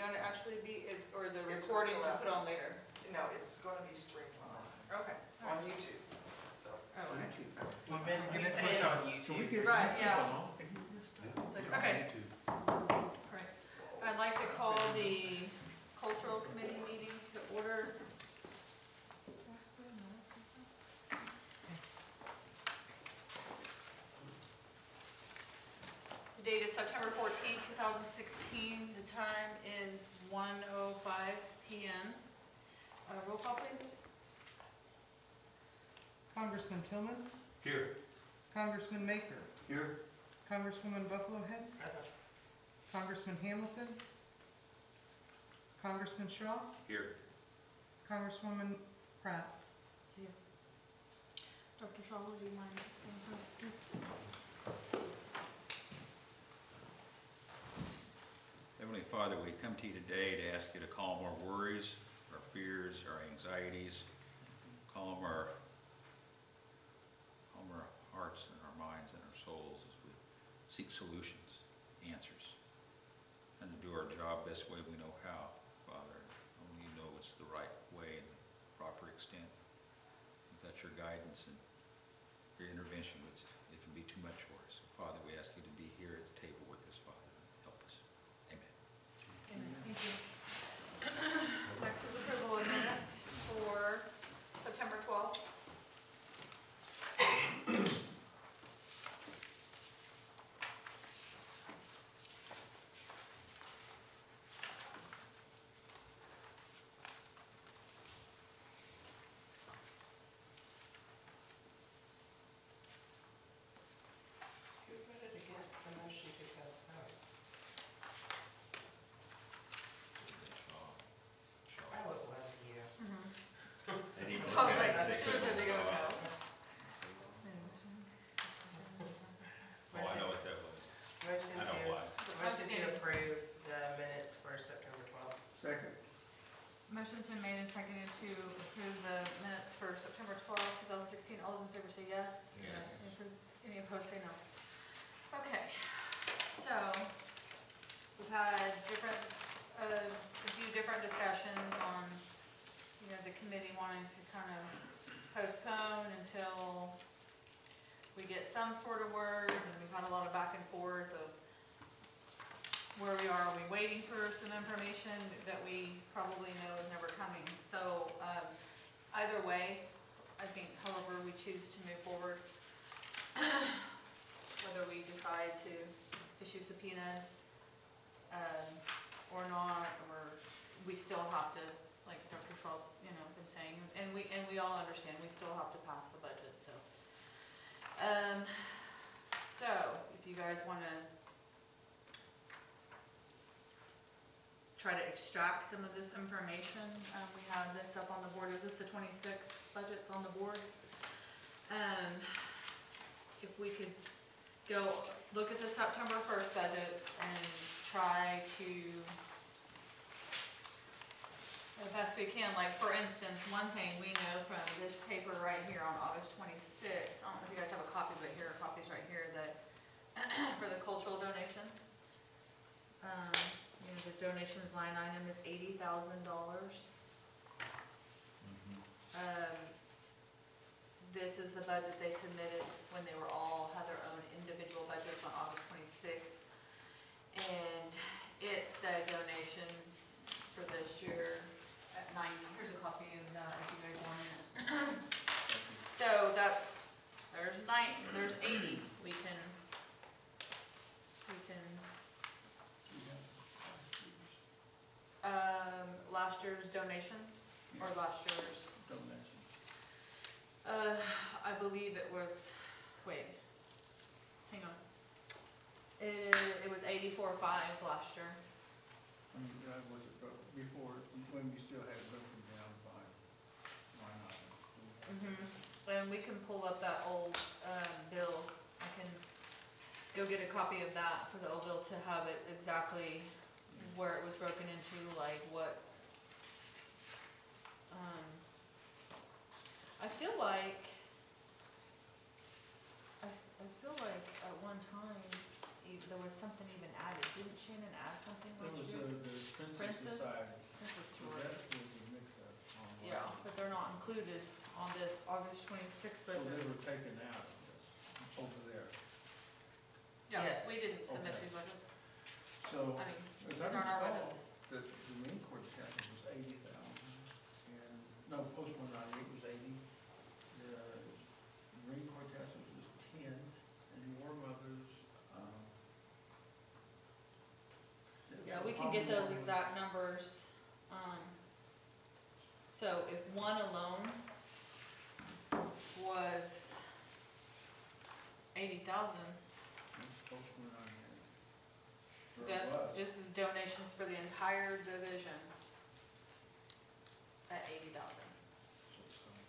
gonna actually be, or is it It's recording gonna to go put on later? No, it's gonna be streamed Okay. on YouTube, so. Oh, okay. We've been getting paid on YouTube. Right, yeah. It's like, okay. Right. I'd like to call the cultural committee meeting to order. The date is September 14th, 2016. The time is 1:05 p.m. Roll call, please. Congressman Tillman, Here. Congressman Maker, Here. Congresswoman Buffalo Head, Present. Congressman Hamilton, Congressman Shaw, Here. Congresswoman Pratt. See you. Dr. Shaw, would you mind going first, please? Heavenly Father, we come to you today to ask you to calm our worries, our fears, our anxieties, calm our hearts and our minds and our souls as we seek solutions, answers, and to do our job best way we know how, Father. Only you know it's the right way and the proper extent. Without your guidance and your intervention, it can be too much for us. So, Father, we ask you to be here at the table with us, Father. Help us. Amen. Amen. Thank you. Next is approval of minutes for September 12th. Who voted against the motion to postpone? Oh, it was you. They need to So I was look like, at it, who's they it to couldn't go go no? out. Oh, I know what that was. Motion I know why. motion to approve the minutes for September 12th. Second. Motion's been made and seconded to approve the minutes for September 12th, 2016. All those in favor say yes. Yes. Any opposed say no. Okay, so we've had a few different discussions on, the committee wanting to kind of postpone until we get some sort of word, and we've had a lot of back and forth of where we are we waiting for some information that we probably know is never coming? So either way, I think however we choose to move forward, whether we decide to issue subpoenas or not, or we still have to, like Dr. Schwal's, been saying, and we all understand, we still have to pass the budget, so. So if you guys want to try to extract some of this information, we have this up on the board. Is this the 26 budgets on the board? If we could go look at the September 1st budgets and try to, the best we can, like for instance, one thing we know from this paper right here on August 26th, I don't know if you guys have a copy, but here are copies right here that for the cultural donations. The donations line item is $80,000. This is the budget they submitted when they had their own individual budgets on August 26th. And it said donations for this year at 90. Here's a copy of that if you guys want it. So there's 80. We can last year's donations or last year's Donations. I believe it was, wait, hang on. It was 84.5 last year. Was it broken before, when you still had it broken down by line item? And we can pull up that old bill. I can go get a copy of that for the old bill to have it exactly where it was broken into, like what. I feel like at one time there was something even added, didn't Shannon add something There last was year? the Princess Princess? Society. Princess So sorority. that was a mix-up on. Yeah, but they're not included on this August 26th So they budget. were taken out of this, over there. Yeah, Yes. we didn't submit Okay. these budgets. So, I mean, as these I aren't our recall, budgets. the Marine Corps taxes was 80,000, and, no, post 198 was 80. The Marine Corps taxes was 10, and War Mothers, Yeah, we can get those exact numbers. So if one alone was 80,000, Post 198. Or it that, was. this is donations for the entire division at 80,000. So it's coming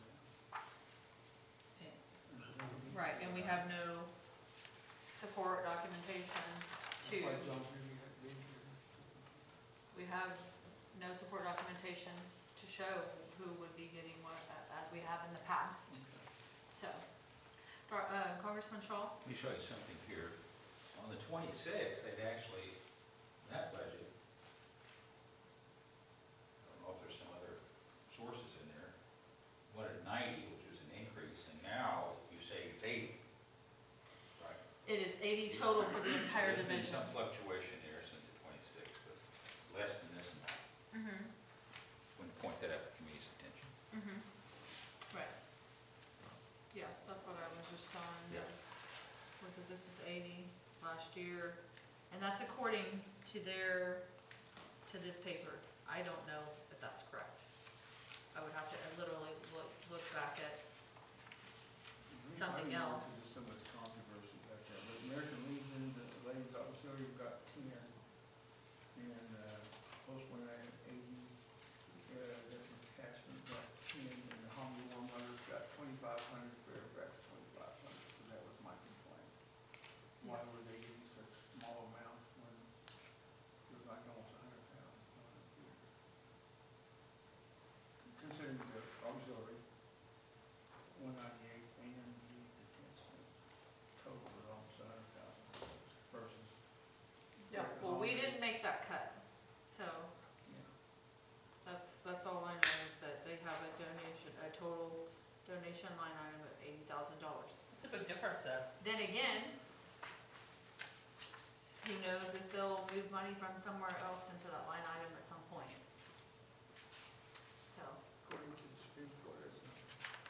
down. Right, and we have no support documentation to, That's why John Henry had been here. we have no support documentation to show who would be getting what, as we have in the past, Okay. so. Congressman Shaw? Let me show you something here. On the 26th, they'd actually, that budget, I don't know if there's some other sources in there, went at 90, which was an increase, and now you say it's 80. Right? It is 80 total for the entire There's been division. some fluctuation there since the 26th, but less than this amount. Mm-hmm, Want to point that out to the committee's attention. mm-hmm, right. Yeah, that's what I was just telling you. Yeah. Was that this is 80 last year, and that's according to their, to this paper. I don't know if that's correct. I would have to literally look back at, Something I don't know if else. There's so much controversy about that, but American Legion, the ladies auxiliary got 10, and, post 180, the detachment got 10, and the Humvee War Mothers got 2,500, Bear Rex 2,500, so that was my complaint. Why were they getting such small amounts when it was like almost 100,000 going up here? Considering the auxiliary, 198 and the detachment total was almost 100,000 versus. yeah, well, we didn't make that cut, so Yeah. that's all I know is that they have a donation, a total donation line item of $80,000. It's a big difference though. Then again, who knows if they'll move money from somewhere else into that line item at some point. So, According to the Supreme Court, isn't it?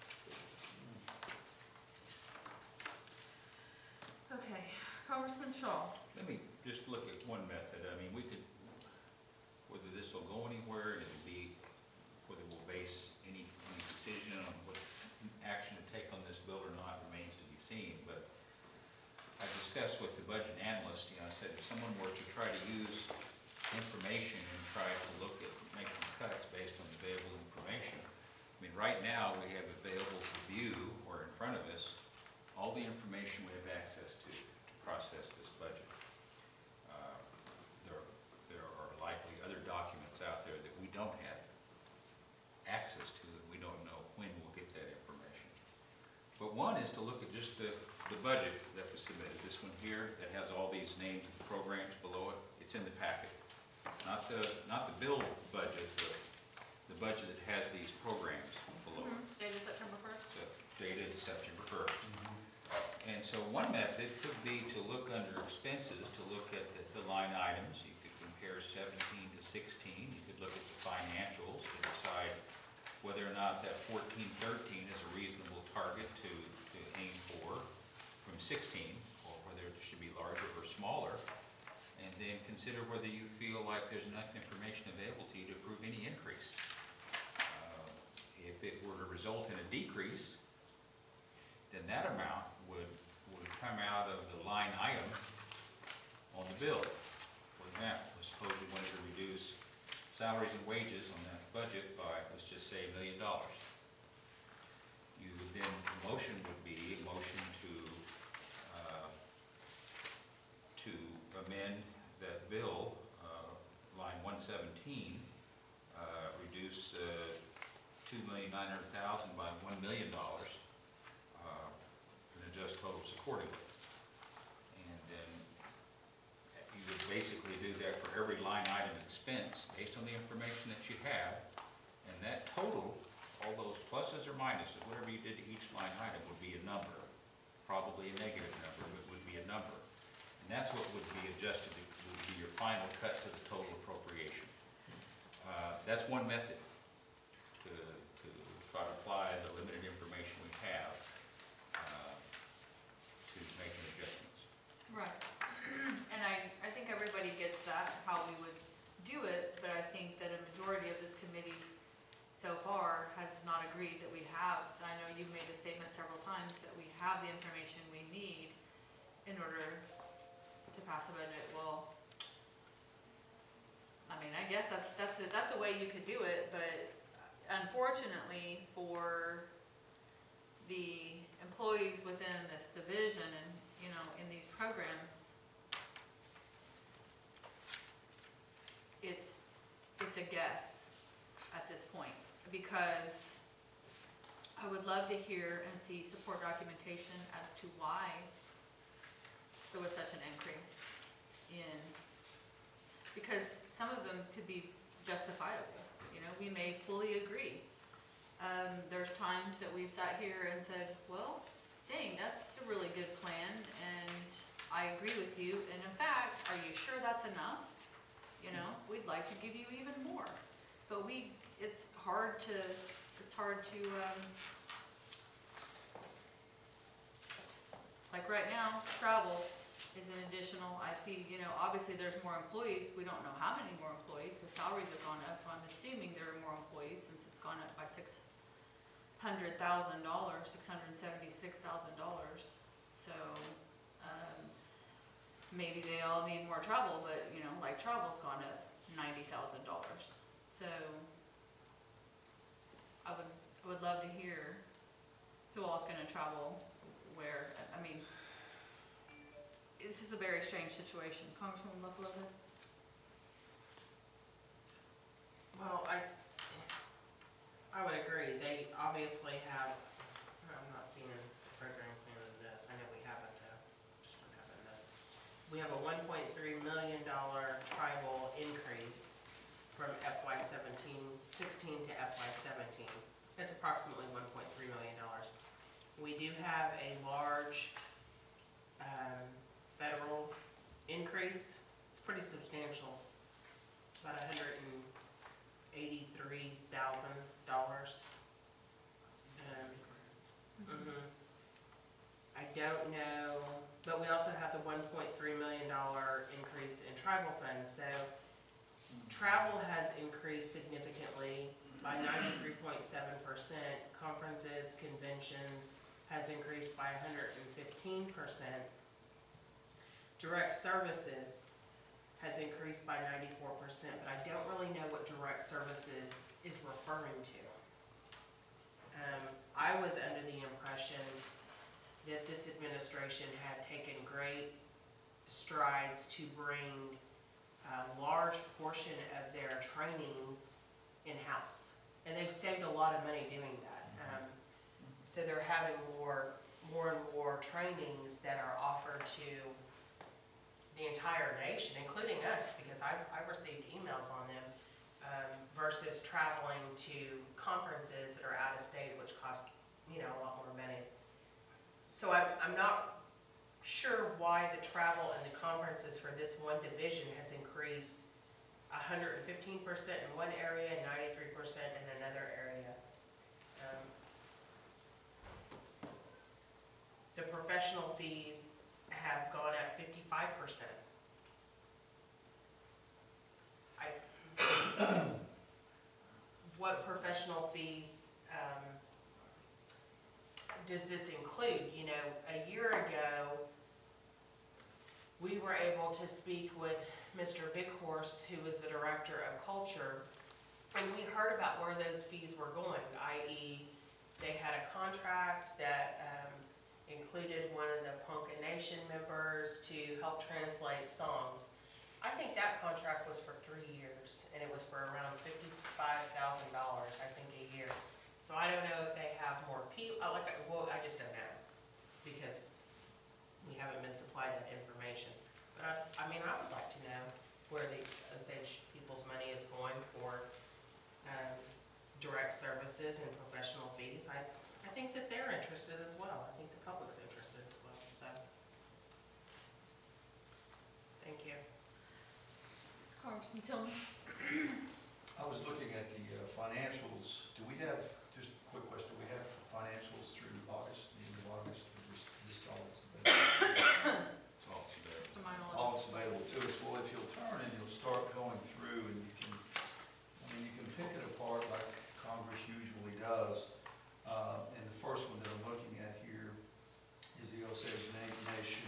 okay, Congressman Shaw. Let me just look at one method. I mean, we could, whether this will go anywhere, and it'll be, whether we'll base any decision on what action to take on this bill or not remains to be seen. But I discussed with the budget analyst, I said if someone were to try to use information and try to look at making cuts based on available information, I mean, right now, we have available to view, or in front of us, all the information we have access to process this budget. There are likely other documents out there that we don't have access to, and we don't know when we'll get that information. But one is to look at just the budget that was submitted, this one here, that has all these names of the programs below it, it's in the packet. Not the bill budget, the budget that has these programs below it. Dated September 1st? So dated September 1st. And so one method could be to look under expenses, to look at the line items. You could compare 17 to 16. You could look at the financials to decide whether or not that 1413 is a reasonable target to aim for from 16, or whether it should be larger or smaller. And then consider whether you feel like there's enough information available to you to approve any increase. If it were to result in a decrease, then that amount would come out of the line item on the bill. For example, suppose you wanted to reduce salaries and wages on that budget by, let's just say, $1 million. You would then, the motion would be a motion to amend that bill, line 117, reduce $2,900,000 by $1 million, and adjust totals accordingly. And then balance based on the information that you have, and that total, all those pluses or minuses, whatever you did to each line item would be a number, probably a negative number, but would be a number. And that's what would be adjusted, would be your final cut to the total appropriation. That's one method to try to apply the limited information we have to making adjustments. Right. And I think everybody gets that, how we would do it, but I think that a majority of this committee so far has not agreed that we have. So I know you've made a statement several times that we have the information we need in order to pass a budget. Well, I mean, I guess that's a way you could do it, but unfortunately for the employees within this division and, you know, in these programs, it's a guess at this point, because I would love to hear and see support documentation as to why there was such an increase in, because some of them could be justifiable, you know, we may fully agree. There's times that we've sat here and said, well, dang, that's a really good plan, and I agree with you, and in fact, are you sure that's enough? You know, we'd like to give you even more, but it's hard to, like right now, travel is an additional, I see, you know, obviously there's more employees, we don't know how many more employees, because salaries have gone up, so I'm assuming there are more employees since it's gone up by $600,000, $676,000, so, maybe they all need more travel, but, you know, like travel's gone up $90,000, so I would love to hear who all's gonna travel where. I mean, this is a very strange situation. Congresswoman Buffalo? Well, I would agree. They obviously have, I'm not seeing a program plan of this. I know we have it though. Just don't have it in this. We have a $1.3 million tribal increase from FY16 to FY17. That's approximately $1.3 million. We do have a large federal increase. It's pretty substantial, about $183,000. I don't know, but we also have the $1.3 million increase in tribal funds. So travel has increased significantly by 93.7%. Conferences, conventions has increased by 115%. Direct services has increased by 94%, but I don't really know what direct services is referring to. I was under the impression that this administration had taken great strides to bring a large portion of their trainings in-house. And they've saved a lot of money doing that. So they're having more and more trainings that are offered to the entire nation, including us, because I've received emails on them, versus traveling to conferences that are out of state, which cost, you know, a lot more money. So I'm not sure why the travel and the conferences for this one division has increased 115% in one area and 93% in another area. The professional fees have gone up 55%. What professional fees does this include? You know, a year ago, we were able to speak with Mr. Bighorse, who is the Director of Culture, and we heard about where those fees were going, i.e. they had a contract that included one of the Ponca Nation members to help translate songs. I think that contract was for 3 years, and it was for around $55,000, I think, a year. So I don't know if they have more people. Well, I just don't know, because we haven't been supplied that information. But I mean, I would like to know where the Osage people's money is going. direct services and professional fees. I think that they're interested as well. I think the public's interested as well, so. Thank you. Congressman Tillman? I was looking at the financials. Do we have, just a quick question, do we have financials through August, the end of August? Or just all that's available? It's all it's about. Mr. Minor? All that's available to us. Well, if you'll turn and you'll start going through and you can, I mean, you can pick it apart like Congress usually does. And the first one that I'm looking at here is the Osage Nation.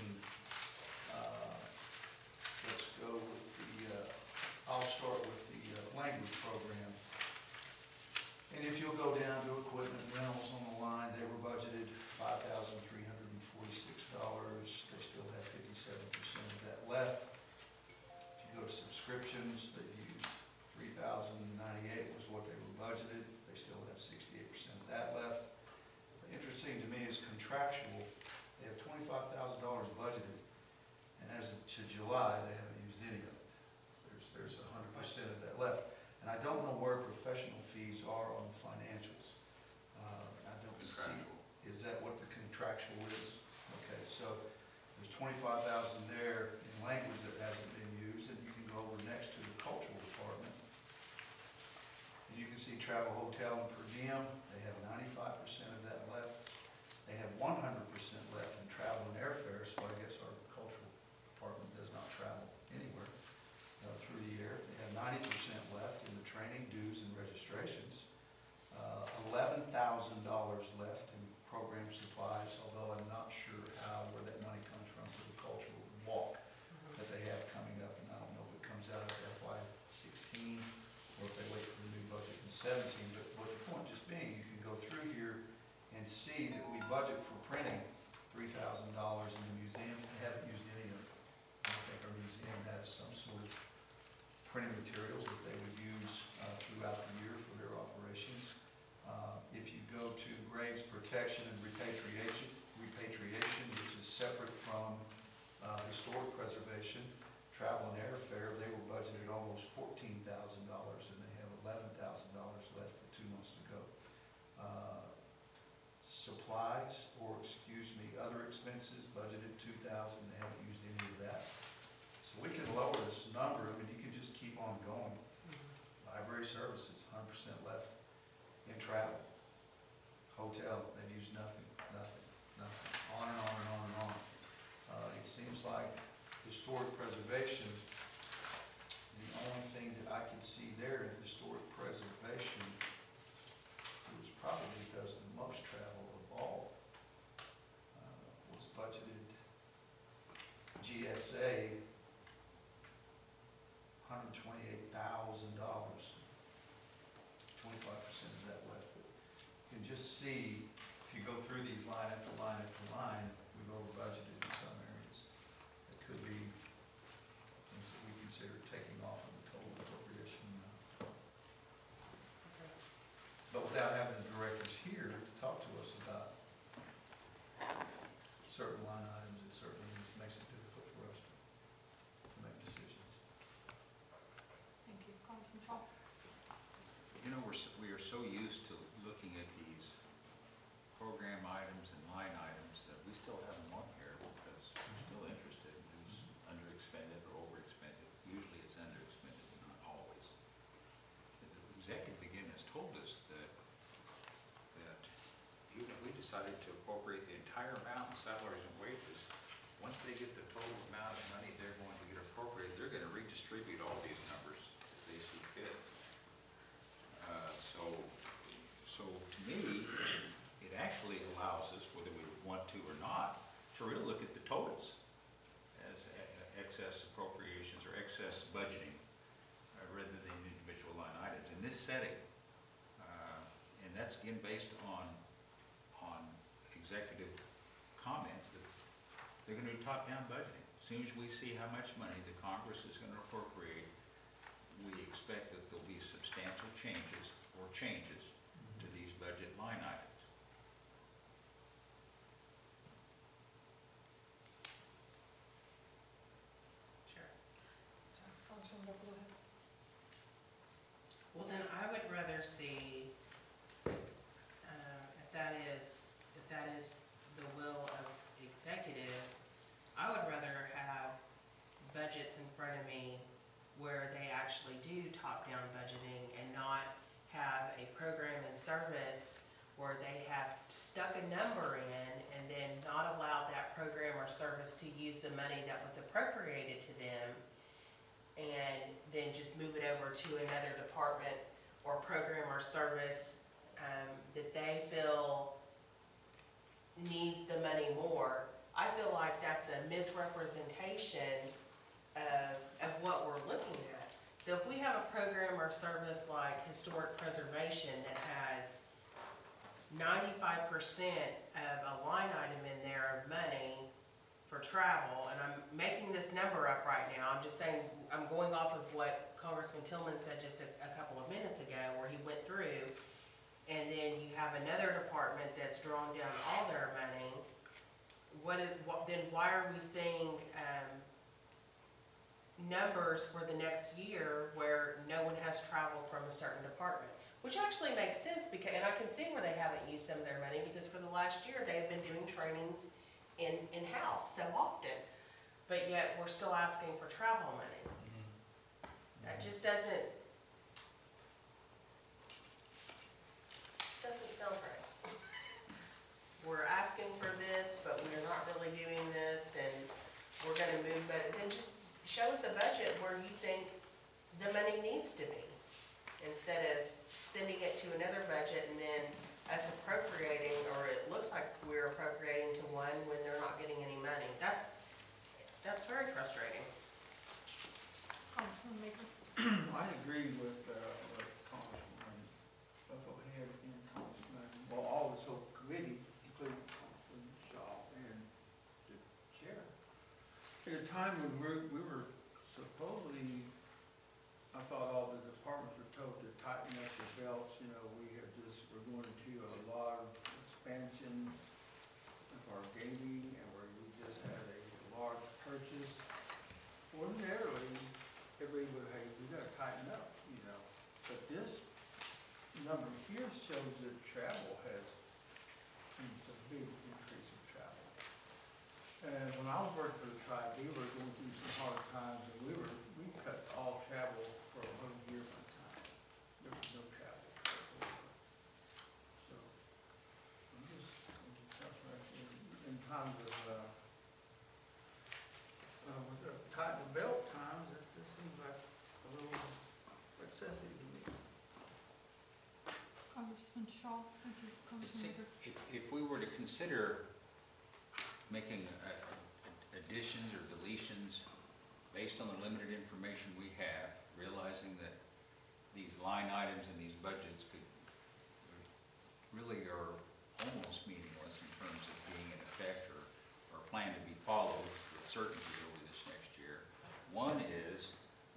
Let's go with the, I'll start with the language program. And if you'll go down to equipment rentals on the line, they were budgeted $5,346. They still have 57% of that left. If you go to subscriptions, they used $3,098 was what they were budgeted. They still have 68% of that left. Interesting to me is contractual. They have $25,000 budgeted, and as of to July, they haven't used any of it. There's 100% of that left. And I don't know where professional fees are on the financials. I don't see. Contractual. Is that what the contractual is? Okay, so there's 25,000 there in language that hasn't been used, and you can go over next to the cultural department. And you can see travel, hotel, and per diem, they have 95% of that left. They have 100% left in travel and airfare, so I guess our cultural department does not travel anywhere through the year. They have 90% left in the training, dues, and registrations. $11,000 left in program supplies, although I'm not sure where that money comes from for the cultural walk that they have coming up, and I don't know if it comes out of FY16 or if they wait for the new budget in 17, but the point just being, you can go through here and see that we budget for printing $3,000 in the museum. They haven't used any of it. I think our museum has some sort of printing materials that they would use throughout the year for their operations. If you go to graves protection and repatriation, which is separate from historic preservation, travel and airfare, they were budgeted almost $14,000, and they have $11,000 left for 2 months to go. Supplies, or other expenses, budgeted $2,000, they haven't used any of that. So we can lower this number, I mean, you can just keep on going. Library services, 100% left in travel. Hotel, they've used nothing, on and on and on and on. It seems like historic preservation, the only thing that I could see there in historic preservation, which probably does the most travel of all, was budgeted GSA, $128,000. 25% of that left. But you can just see, if you go through these line after line after line, we've over budgeted in some areas. It could be things that we consider taking off of the total appropriation. But without having the directors here to talk to us about certain line items, it certainly makes it difficult for us to make decisions. Thank you. Congressman Shaw? You know, we are so used to looking at these program items and line items that we still have them on here because we're still interested in who's underexpended or overexpended. Usually it's underexpended, but not always. The executive again has told us that even if we decided to appropriate the entire amount in salaries and wages, once they get the total amount of money they're going to get appropriated, they're going to redistribute all these numbers as they see fit. So to me, it actually allows us, whether we want to or not, to really look at the totals as excess appropriations or excess budgeting rather than individual line items in this setting. And that's again based on executive comments that they're going to do top-down budgeting. As soon as we see how much money the Congress is going to appropriate, we expect that there'll be substantial changes to these budget line items. Sure. Sorry, Congressman Buffalo. Well, then I would rather see front of me where they actually do top-down budgeting and not have a program and service where they have stuck a number in and then not allowed that program or service to use the money that was appropriated to them, and then just move it over to another department or program or service that they feel needs the money more. I feel like that's a misrepresentation of what we're looking at. So if we have a program or service like historic preservation that has 95% of a line item in there of money for travel, and I'm making this number up right now, I'm just saying, I'm going off of what Congressman Tillman said just a couple of minutes ago, where he went through, and then you have another department that's drawn down all their money. Then why are we seeing numbers for the next year where no one has traveled from a certain department? Which actually makes sense, because, and I can see where they haven't used some of their money, because for the last year, they've been doing trainings in-house so often, but yet we're still asking for travel money. That just doesn't sound right. We're asking for this, but we're not really doing this, and we're gonna move, but then just show us a budget where you think the money needs to be, instead of sending it to another budget and then us appropriating, or it looks like we're appropriating to one when they're not getting any money. That's very frustrating. Congressman Maker? I agree with Congressman Bucklehead and Congressman, well, all the whole committee, including Congressman Shaw and the chair. At a time when we were supposedly, I thought all the departments were told to tighten up their belts, you know, we're going into a lot of expansion of our gaming, and where we just had a large purchase. Ordinarily, everybody would, hey, we gotta tighten up, you know, but this number here shows that travel has, a big increase in travel. And when I was working for the tribe, we were going through some hard times, and we cut all travel for a whole year one time. There was no travel whatsoever. So, I'm just tough right there. In times of, with the tighten the belt times, it just seems like a little excessive to me. Congressman Shaw, thank you. Congressman Maker? If we were to consider making additions or deletions based on the limited information we have, realizing that these line items in these budgets really are almost meaningless in terms of being in effect or plan to be followed with certainty over this next year. One is,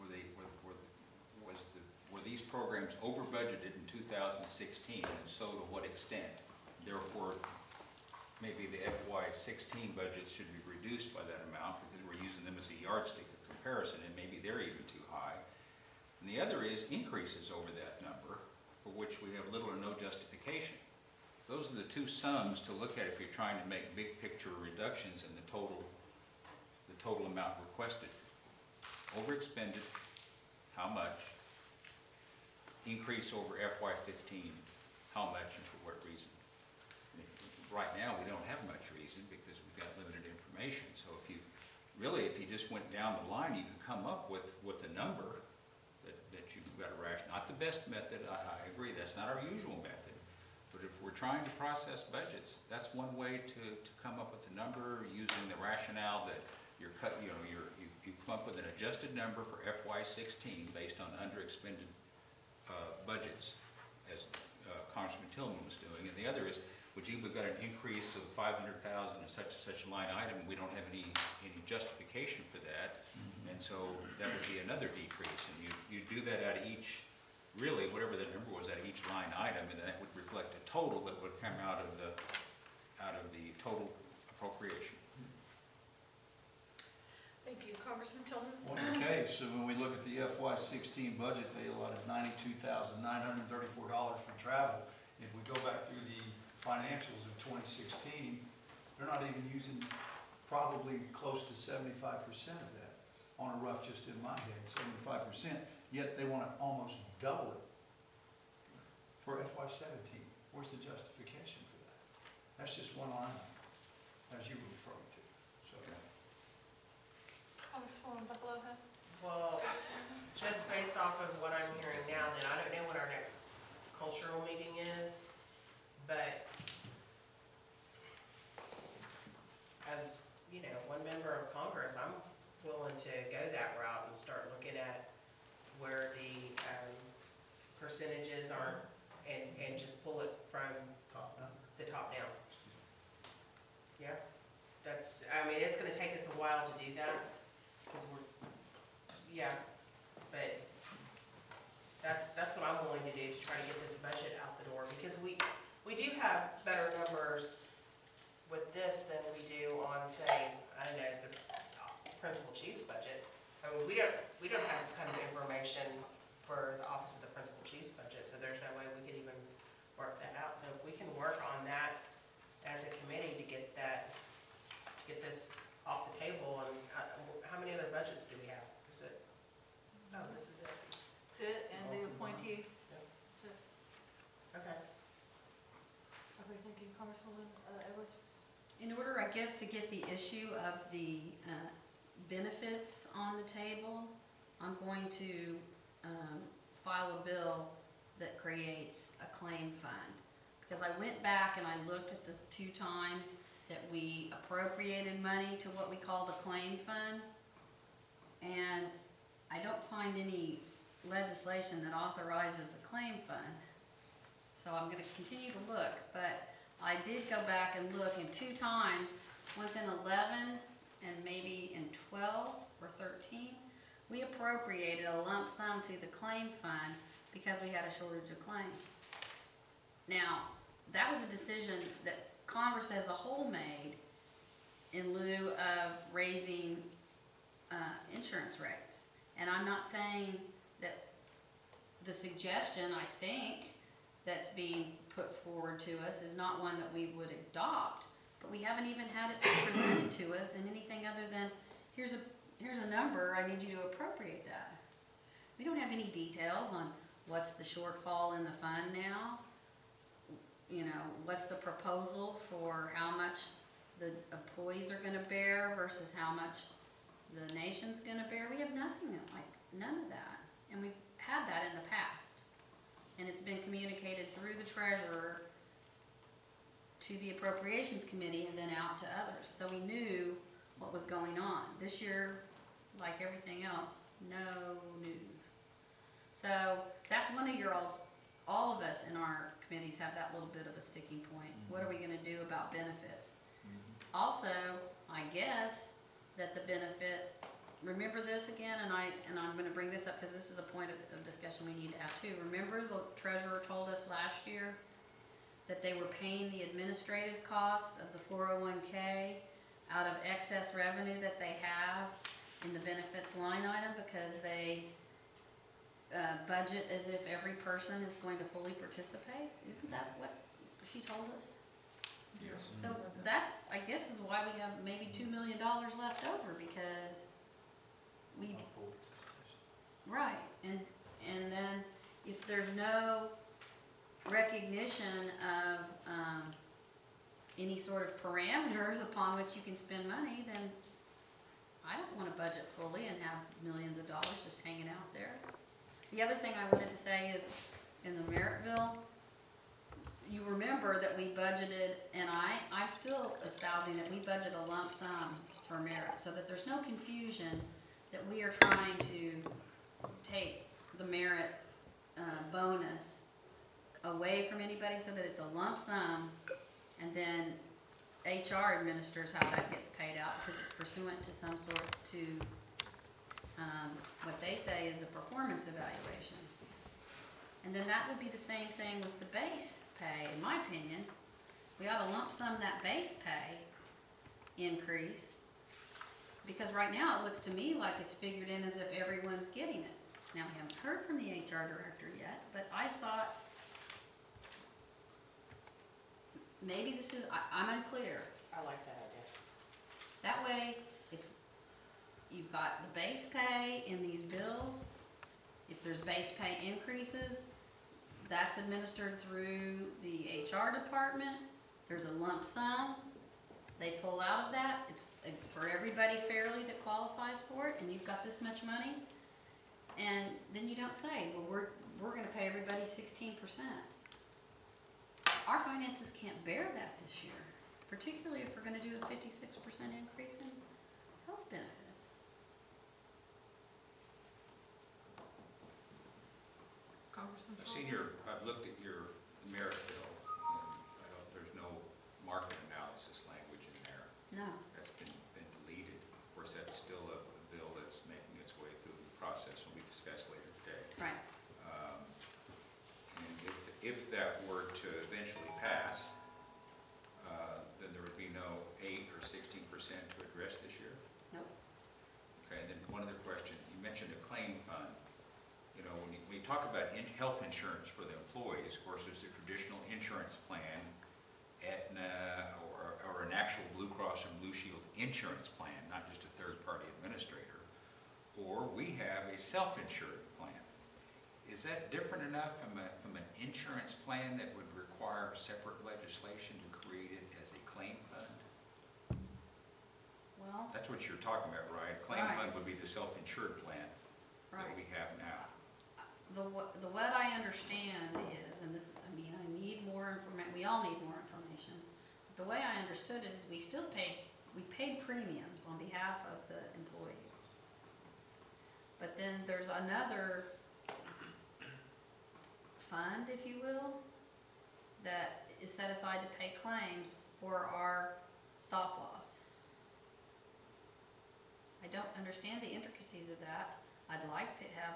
were these programs over budgeted in 2016, and if so, to what extent? Therefore, maybe the FY16 budget should be reduced by that amount, because we're using them as a yardstick of comparison, and maybe they're even too high. And the other is increases over that number, for which we have little or no justification. Those are the two sums to look at if you're trying to make big picture reductions in the total amount requested. Overexpended, how much? Increase over FY15, how much and for what reason? Right now, we don't have much reason because we've got limited information. So if you just went down the line, you could come up with a number that you've got to ration. Not the best method, I agree, that's not our usual method. But if we're trying to process budgets, that's one way to come up with a number using the rationale that you come up with an adjusted number for FY16 based on underexpended budgets, as Congressman Tillman was doing. And the other is, we've got an increase of 500,000 in such and such a line item, and we don't have any justification for that. And so that would be another decrease. And you do that out of each, really, whatever the number was, out of each line item, and that would reflect a total that would come out of the total appropriation. Thank you. Congressman Tillman? Okay, so when we look at the FY16 budget, they allotted $92,934 for travel. If we go back through the financials of 2016, they're not even using probably close to 75% of that. on a rough, just in my head, 75%, yet they want to almost double it for FY17. Where's the justification for that? That's just one line, item, as you were referring to, so. Congresswoman Buffalo Head? Well, just based off of what I'm hearing now, then I don't know what our next cultural meeting is, but as, you know, one member of Congress, I'm willing to go that route and start looking at where the percentages are and just pull it from Top number. the top down. Yeah, that's, I mean, it's gonna take us a while to do that, because we're, yeah, but that's what I'm willing to do to try to get this budget out the door, because we do have better numbers with this than we do on, say, I don't know, the principal chief's budget. I mean, we don't have this kind of information for the office of the principal chief's budget, so there's no way we could even work that out. So if we can work on that as a committee to get this off the table, and how many other budgets do we have? Is this it? Oh, this is it. That's it, and the appointees. Okay. Okay, thank you, Congresswoman Edwards. In order, I guess, to get the issue of the benefits on the table, I'm going to file a bill that creates a claim fund. Because I went back and I looked at the 2 times that we appropriated money to what we call the claim fund, and I don't find any legislation that authorizes a claim fund. So I'm gonna continue to look, but I did go back and look, and 2 times, once in 11 and maybe in 12 or 13, we appropriated a lump sum to the claim fund because we had a shortage of claims. Now, that was a decision that Congress as a whole made in lieu of raising insurance rates. And I'm not saying that the suggestion, I think, that's being put forward to us is not one that we would adopt, but we haven't even had it presented to us in anything other than, here's a number, I need you to appropriate that. We don't have any details on what's the shortfall in the fund now, you know, what's the proposal for how much the employees are gonna bear versus how much the nation's gonna bear. We have nothing, like, none of that, and we've had that in the past. And it's been communicated through the treasurer to the appropriations committee and then out to others. So we knew what was going on. This year, like everything else, no news. So that's one of your all of us in our committees have that little bit of a sticking point. What are we gonna do about benefits? Also, I guess that the benefit, remember this again, and I'm gonna bring this up because this is a point of discussion we need to have too. Remember the treasurer told us last year that they were paying the administrative costs of the 401k out of excess revenue that they have in the benefits line item because they budget as if every person is going to fully participate? Isn't that what she told us? Yes. So that, I guess, is why we have maybe $2 million left over, because we, right, and then if there's no recognition of any sort of parameters upon which you can spend money, then I don't want to budget fully and have millions of dollars just hanging out there. The other thing I wanted to say is, in the merit bill, you remember that we budgeted, and I'm still espousing that we budget a lump sum for merit, so that there's no confusion that we are trying to take the merit bonus away from anybody, so that it's a lump sum, and then HR administers how that gets paid out, because it's pursuant to some sort to what they say is a performance evaluation. And then that would be the same thing with the base pay, in my opinion. We ought to lump sum that base pay increase, because right now it looks to me like it's figured in as if everyone's getting it. Now, we haven't heard from the HR director yet, but I thought maybe this is, I'm unclear. I like that idea. That way, you've got the base pay if there's base pay increases, that's administered through the HR department. There's a lump sum. They pull out of that. It's for everybody fairly that qualifies for it, and you've got this much money. And then you don't say, well, we're gonna pay everybody 16%. Our finances can't bear that this year, particularly if we're gonna do a 56% increase in health benefits. Congressman I've looked at your merit bill, and there's no market analysis language in there. No. That's been deleted. Of course, that's still a bill that's making its way through the process when we discuss later today. Right. And if that were to eventually pass, then there would be no 8 or 16% to address this year? Nope. Okay, and then one other question. You mentioned a claim fund. You know, when you talk about health insurance for the employees, of course, there's a traditional insurance plan, Aetna, or an actual Blue Cross and Blue Shield insurance plan, not just a third-party administrator. Or we have a self-insured plan. Is that different enough from an insurance plan that would require separate legislation to create it as a claim fund? Well, That's what you're talking about, right? A claim Right. fund would be the self-insured plan that right. we have now. The what I understand is, and this, I mean, I need more information, we all need more information. The way I understood it is we paid premiums on behalf of the employees. But then there's another fund, if you will, that is set aside to pay claims for our stop loss. I don't understand the intricacies of that. I'd like to have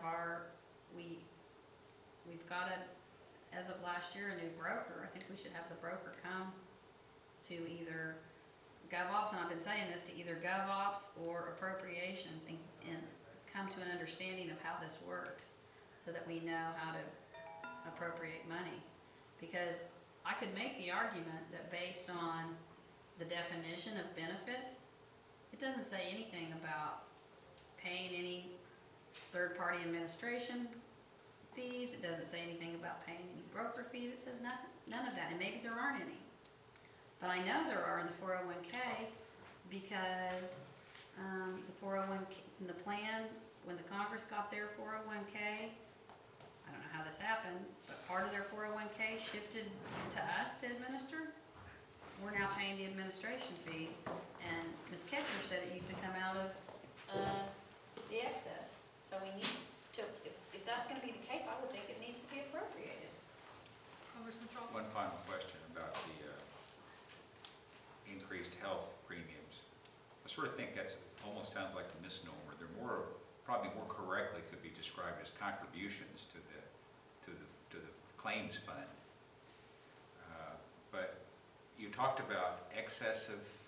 we've got as of last year, a new broker. I think we should have the broker come to either GovOps, and I've been saying this, to either GovOps or appropriations, and come to an understanding of how this works so that we know how to appropriate money. Because I could make the argument that based on the definition of benefits, it doesn't say anything about paying any third-party administration fees. It doesn't say anything about paying any broker fees. It says none of that, and maybe there aren't any. But I know there are in the 401k because the 401k, in the plan, when the Congress got their 401k, I don't know how this happened, but part of their 401k shifted to us to administer. We're now paying the administration fees, and Ms. Ketcher said it used to come out of the excess. So we need to, if that's gonna be the case, I would think it needs to be appropriated. Congressman Shaw? One final question about the increased health premiums. I sort of think that's, almost sounds like a misnomer. They're probably more correctly could be described as contributions to the claims fund. But you talked about excess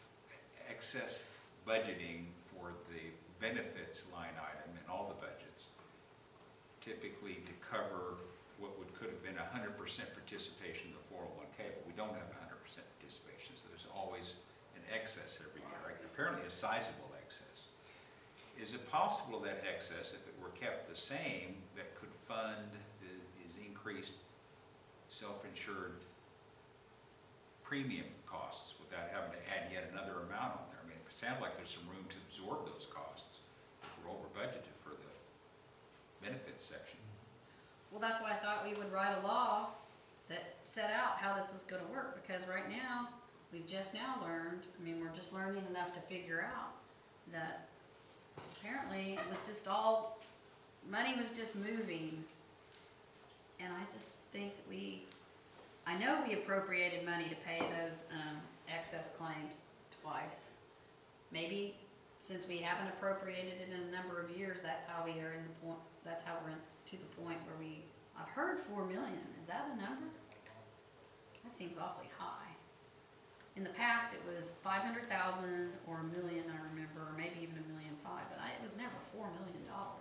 budgeting for the benefits line item in all the budgets, typically to cover what could have been 100% participation in the 401k, but we don't have 100% participation, so there's always an excess every year, right? Apparently a sizable excess. Is it possible that excess, if it were kept the same, that could fund these increased self-insured premium costs without having to add yet another amount on there? I mean, it sounds like there's some room to absorb those costs if we're over budgeted for the benefits section. Well, that's why I thought we would write a law that set out how this was gonna work, because right now, we've just now learned, I mean, we're just learning enough to figure out that apparently it was just all, money was just moving. And I just think that I know we appropriated money to pay those excess claims twice. Maybe since we haven't appropriated it in a number of years, that's how we are that's how we're to the point where I've heard 4 million. Is that a number? That seems awfully high. In the past, it was 500,000 or $1 million, I remember, or maybe even $1.5 million, but it was never $4 million.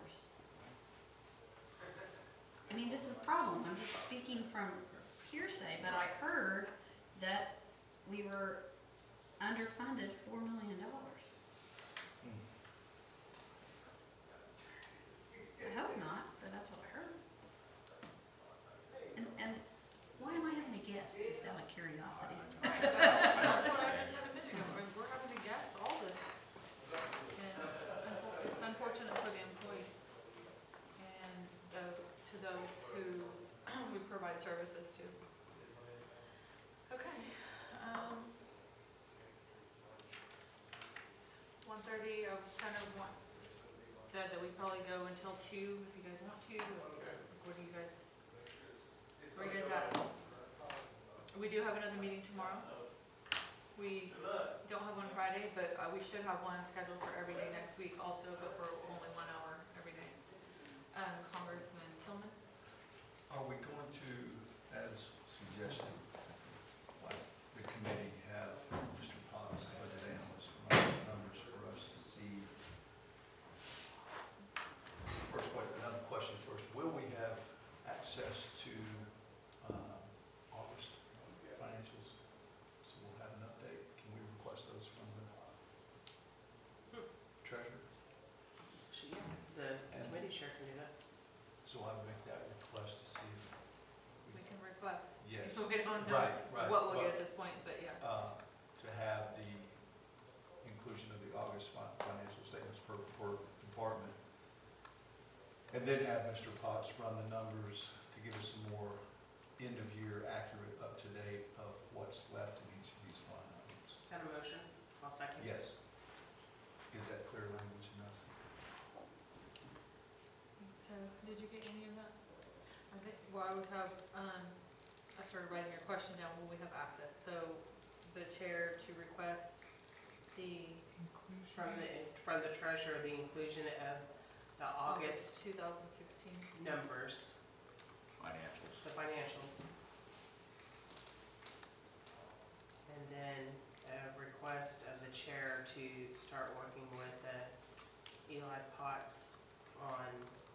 I mean, this is a problem. I'm just speaking from hearsay, but I heard that we were underfunded $4 million. I hope not, but that's what I heard. services too. Okay, it's 1:30, I was kind of said that we probably go until 2 if you guys want to, or what do you guys, where you guys at? We do have another meeting tomorrow. We don't have one Friday, but we should have one scheduled for every day next week also, but for only 1 hour every day. Congressman Tillman? Are we going to, as suggested, like the committee, have Mr. Potts, budget analyst, run the numbers for us to see? First, another question first. Will we have access to August financials? So we'll have an update. Can we request those from the treasurer? The committee chair can do that. So I would make that request to see if We can request. yes. We don't know Right. what we'll get at this point, but yeah. To have the inclusion of the August financial statements per department. And then have Mr. Potts run the numbers to give us some more end-of-year accurate, up-to-date of what's left in each of these line items. Is that a motion? I'll second. Yes. Is that clear language enough? So, did you get any of that? I think, well, I started writing your question down, will we have access? So, the chair to request the From the treasurer, the inclusion of the August 2016. numbers, Financials. the financials. And then a request of the chair to start working with Eli Potts on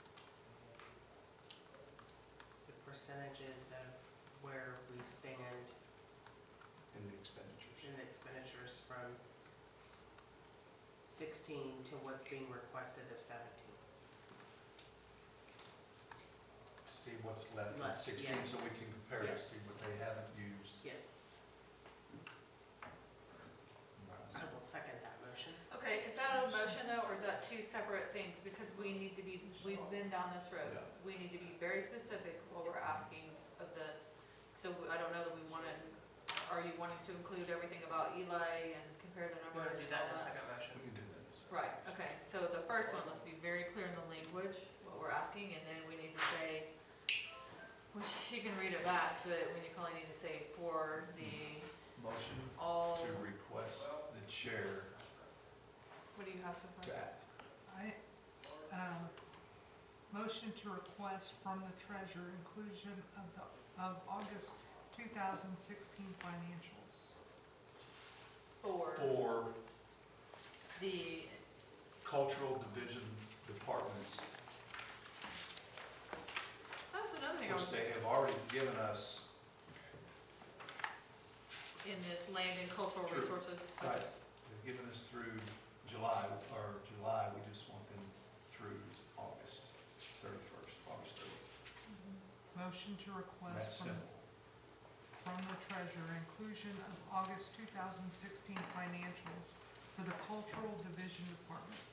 the percentages of where we stand In the expenditures. in the expenditures from 16 to what's being requested of 17. To see what's left in Left, 16, yes. so we can compare to see Yes. what they haven't used. Yes. I will second that motion. Okay, is that a motion though, or is that two separate things? Because we've been down this road. Yeah. We need to be very specific what we're asking of the, so I don't know that we want to, are you wanting to include everything about Eli and compare the You want numbers? to do and that all in a second motion? We can do that. Right, okay, so the first one, let's be very clear in the language, what we're asking, and then we need to say, well, you can read it back, but we probably need to say for the Motion all, to request the chair what do you have so far? to act. Motion to request from the treasurer inclusion of August 2016 financials. For The, cultural division departments, that's another thing I which was they just, have already given us. in this land and cultural True. resources. Right. They've given us through July, we just want them through August 31st, August 30th. Motion to That's request simple. from the treasurer inclusion of August 2016 financials for the cultural division departments.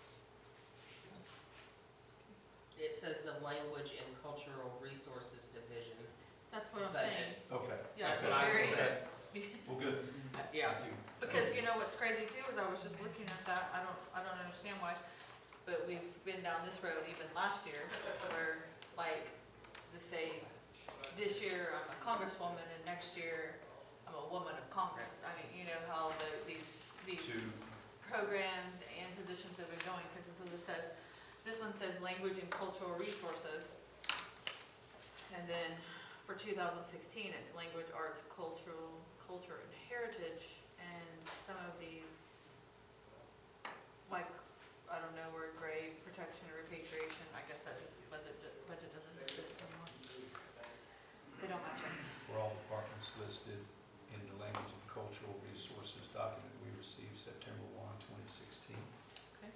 It says the Language and Cultural Resources Division. That's what I'm Budget. saying. Okay. Yeah, That's so what I very, put. Well, good. Yeah. Thank you. because you know what's crazy too, is I was just looking at that, I don't understand why, but we've been down this road even last year, where like, to say, this year I'm a congresswoman and next year I'm a woman of Congress. I mean, you know how these To, programs and positions have been going, because this is what it says. This one says language and cultural resources. And then for 2016, it's language, arts, culture and heritage, and some of these, like, I don't know, where grave protection or repatriation, I guess that just, budget doesn't exist anymore. They don't match up. for all departments listed in the language and cultural resources document we received September 1, 2016. Okay?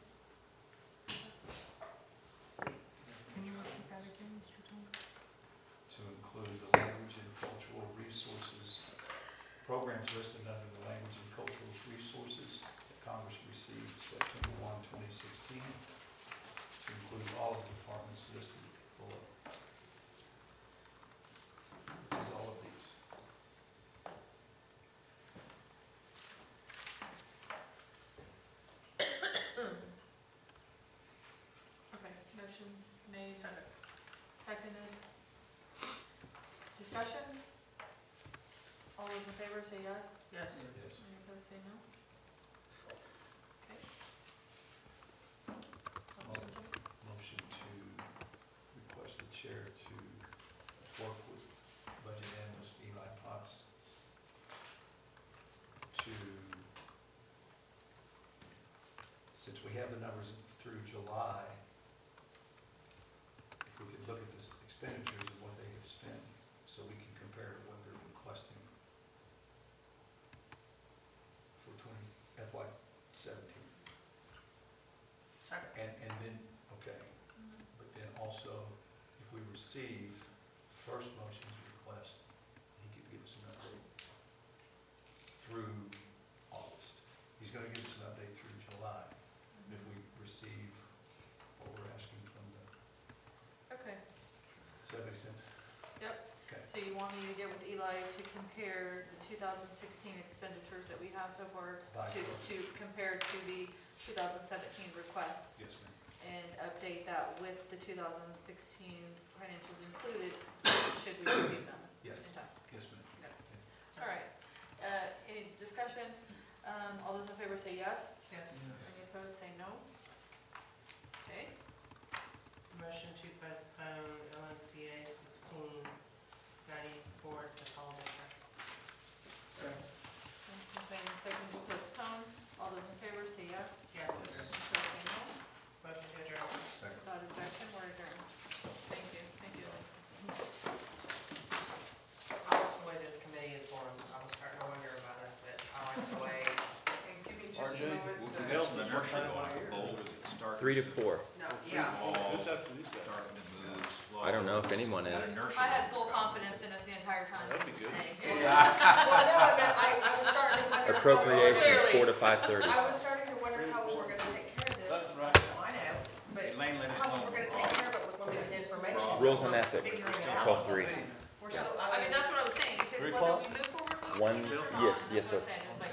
Can you repeat that again, Mr. Tillman? To include the language and cultural resources, programs listed under the language and cultural resources that Congress received September 1, 2016, to include all of the departments listed below. Which is made, seconded. Discussion? All those in favor say yes. Yes. Yes. Any opposed say no. Okay. Motion to request the chair to work with budget analyst Eli Potts to, since we have the numbers through July, if we could look at the expenditures and what they have spent, so we can compare to what they're requesting for FY17. Second. And then, okay, but then also, if we receive first motion's request, he could give us an update through August. He's gonna give us an update through July, if we receive what we're asking from the, Okay, does that make sense? Yep. Okay. so you want me to get with Eli to compare the 2016 expenditures that we have so far to compare to the 2017 requests Yes, ma'am. and update that with the 2016 financials included, should we receive them? Yes, Okay. yes, ma'am. All right, any discussion? All those in favor say yes. Yes. Any opposed say no. Okay, Motion to postpone LNCA 1694 to fall winter. motion's made and seconded to postpone. All those in favor say yes. Yes. Any opposed say no. Motion to adjourn. Second. Without objection, we're adjourned. Thank you, thank you. I like the way this committee is formed. I was starting to wonder about us, but I like the way. And give me just a RJ? moment We'll to. get some inertia going, like a boulder that starts. 3 to 4. No, yeah. Fall, Who's after these guys? starting to move slow. I don't know if anyone That is. inertia I had full going. confidence in us the entire time. That'd be good. Hey. Well, no, I meant, I was starting to wonder. Appropriations, Clearly. 4 to 5:30. I was starting to wonder how we were gonna take care of this. That's right. I know. But Elaine, let us how know. we were gonna take care of it with limited information. Rules and ethics, Figuring it out. 12:3. We're still, I mean, that's what I was saying, because Three whether o'clock? we move forward with One- these or not, yes, that's yes, what I'm sir. saying. It was like,